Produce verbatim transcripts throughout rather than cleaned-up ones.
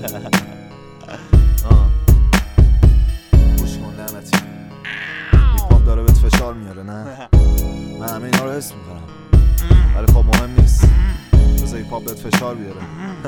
گوش کن لعنتی، هیپ هاپ داره بهت فشار میاره نه؟ من همه اینا رو حس میکنم، ولی خب مهم نیست، بذار هیپ هاپ بهت فشار بیاره.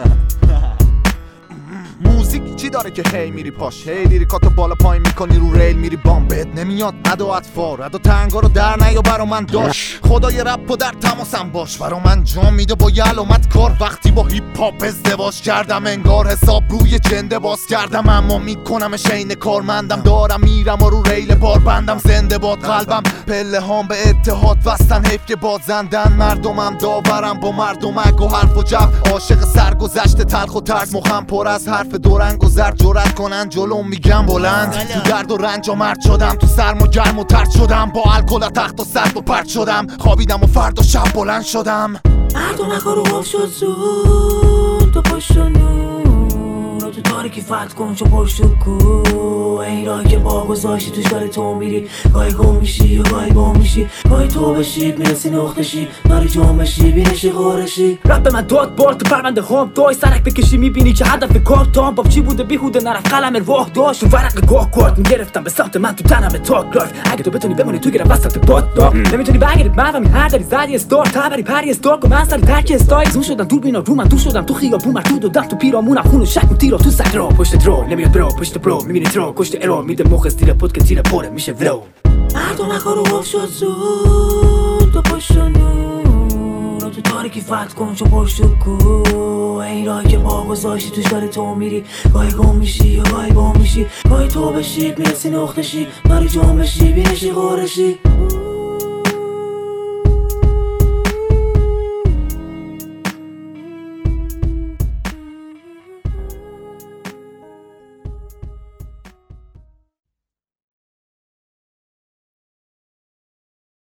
موزیک چی داره که هی میری پاش، هی لیریکاتو بالا پایین میکنی رو ریل میری بام، بهت نمیاد عد و اطفار، عد و تنگا رو در نیا برا من داش، خدای رپ و در تماسم باش، برا من جام میده با یه علامت کار، وقتی با هیپ هاپ ازدواج کردم انگار حساب روی جنده باز کردم، اما میکنم شین کارمندم، دارم میرم و رو ریل بار بندم، زنده باد قلبم، پله هام به اتحاد وستن، حیف که بازندن، مردمم داورم با مردمک و حرف و جب، عاشق سرگذشت تلخ و ترس، مخم پر از حرف دورنگ و زرد، جرأت کنن جلوم میگم بلند، تو درد و رنج و مرد شدم، تو سرم و گرم و ترد شدم، با الکل تخت و سرد و پرد شدم، خوابیدم و فردا شب بلند شدم. مردم کارو آف شد زود تو پشت نور، تو تاریکی فتح کن چو پشت کو، این راهی که با گذاشتی توش داره تو میری، گاهی گم میشی یا گاهی گم میشی، گاهی تو بشی میرسی نقطشی، داری جام بشی بینشی غارشی، رب به من داد بار تو پرونده هم دای سرک بکشی میبینی که هدف کار تام باب چی بوده بیهوده نرفت قلم راه داشت، تو ورق گاه کارت میگرفتم به سمت من تو تنم تاک لایف، اگه تو بتونی بمونی تو گیرم وسط باد دا نمیتونی بگیری من و هر دری زدی استار تبری پری استار و من سر ترک استایل زون شدم دور بینا رو من تو شدم تو خیابون مرتود و دم تو پیرامونم خون و شک و تیرا تو سگ را پشت درو نمیاد برو پشت برو میبینی ترو کشت ارو میده مخ استیل پد که تیر پره میشه ولو، مردم کارو آف شد زود تو پشت نور، تو تاریکی فتح کن چو پشت کو، این راهی که با گذاشتی توش داره تو میری، گاهی گم میشی یا گاهی گم میشی، گاهی تو بشی میرسی نقطشی، داری جام بشی بینشی غارشی.